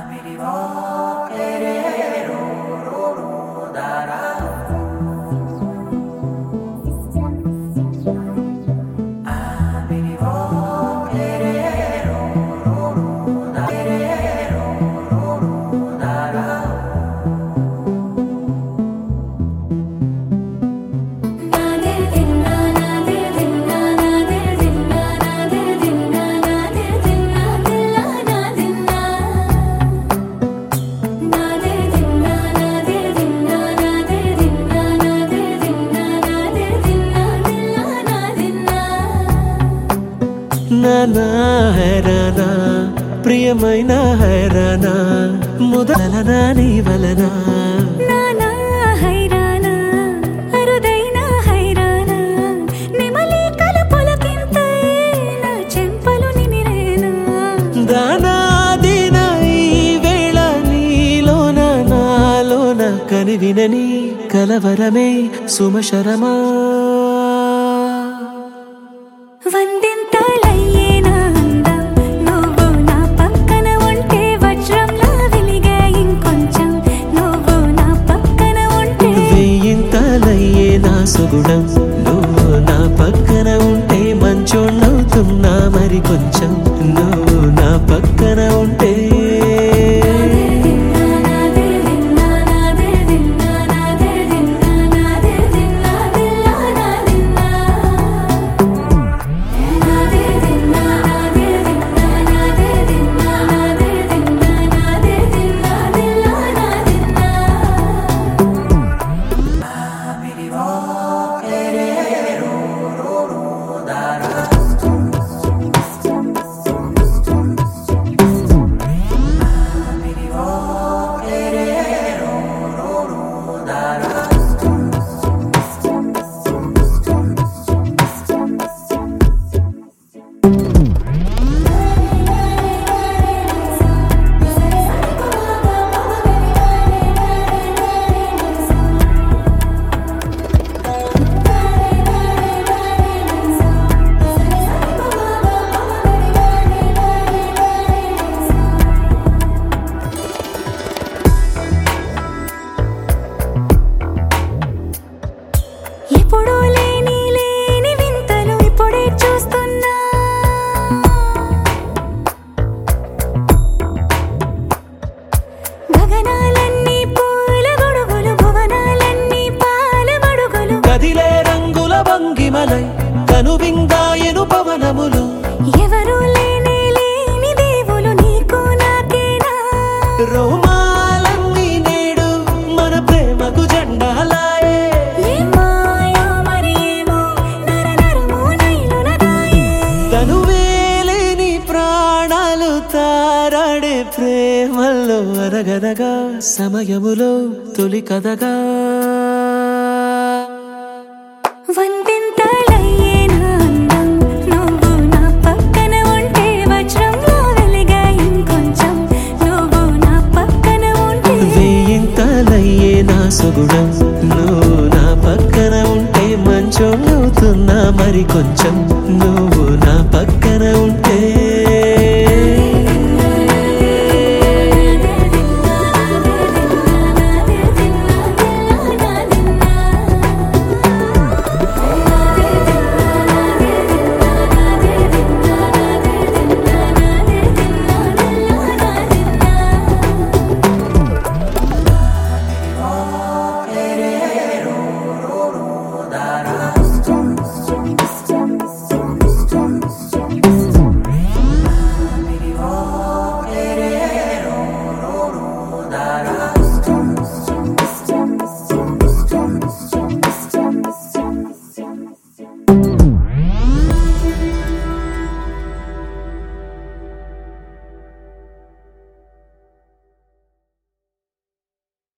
నానా హైరానా ప్రియమైన హైరానా మొదలనా నీ వలనా నానా హైరానా అరుదైన హైరానా నిమలి కలుపులకింతై నా చెంపలు నిమిరేనా దానాదిన ఈ వేళ నీలోన నాలోన కనివినని కలవరమే సుమశరమా వందింతలయ్యేనా అందం నువ్వు నా పక్కన ఉంటే వజ్రంలా వెలిగే ఇంకొంచెం నువ్వు నా పక్కన ఉంటే వెయ్యింతలయ్యే నా సుగుణం నువ్వు నా పక్కన ఉంటే మంచోణ్ణవుతున్నా మరి కొంచెం నువ్వు నా పక్కన ఉంటే ఎప్పుడూ లేని వింతలు ఇప్పుడే చూస్తున్నా గగనాలన్నీ పూల గొడుగులు భువనాలన్నీ పాల మడుగులు కదిలే రంగుల భంగిమలై కనువిందాయను పవనములు ఎవరూ లేని దేవులు నీకు నాకేనా రోమాలన్నీ నేడు మన ప్రేమకు జెండాలాయే ఏమాయో మరి ఏమో నరనరమో నైలునదాయే తనువేలేని ప్రాణాలు తారాడే ప్రేమల్లో అనగనగా సమయములో తొలి కథగా వందింతలయ్యేనా అందం నువ్వు నా పక్కన ఉంటే వజ్రంలా వెలిగే ఇంకొంచెం నువ్వు నా పక్కన ఉంటే వెయ్యింతలయ్యే నా సుగుణం నువ్వు నా పక్కన ఉంటే మంచోణ్ణవుతున్నా మరి కొంచెం